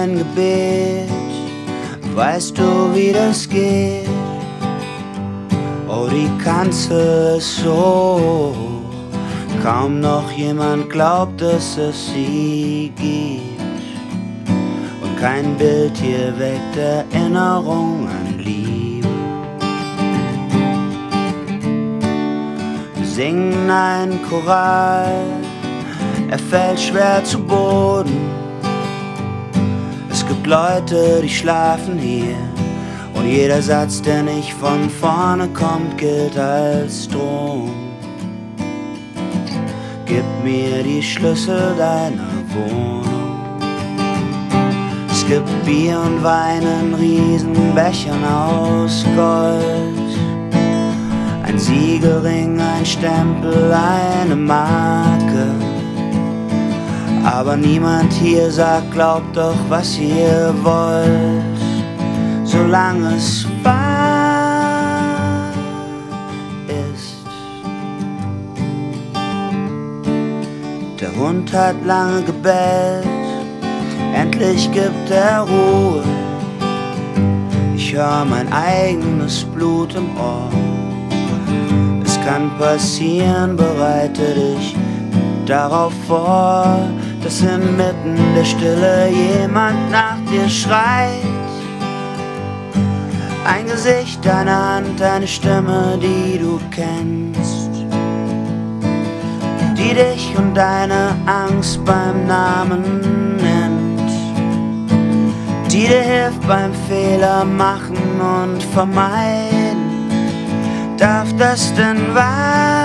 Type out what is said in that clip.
ein Gebet, weißt du, wie das geht? Oh, die Kanzel ist so hoch, kaum noch jemand glaubt, dass es sie gibt. Und kein Bild hier weckt Erinnerung an Liebe. Wir singen einen Choral, er fällt schwer zu Boden. Es gibt Leute, die schlafen hier, und jeder Satz, der nicht von vorne kommt, gilt als Drohung. Gib mir die Schlüssel deiner Wohnung. Es gibt Bier und Wein in Riesenbechern aus Gold. Ein Siegelring, ein Stempel, eine Marke. Aber niemand hier sagt, glaubt doch, was ihr wollt, solange es wahr ist. Der Hund hat lange gebellt, endlich gibt er Ruhe. Ich hör mein eigenes Blut im Ohr. Es kann passieren, bereite dich darauf vor, dass inmitten der Stille jemand nach dir schreit. Ein Gesicht, eine Hand, eine Stimme, die du kennst, die dich und deine Angst beim Namen nennt, die dir hilft beim Fehler machen und vermeiden. Darf das denn wahr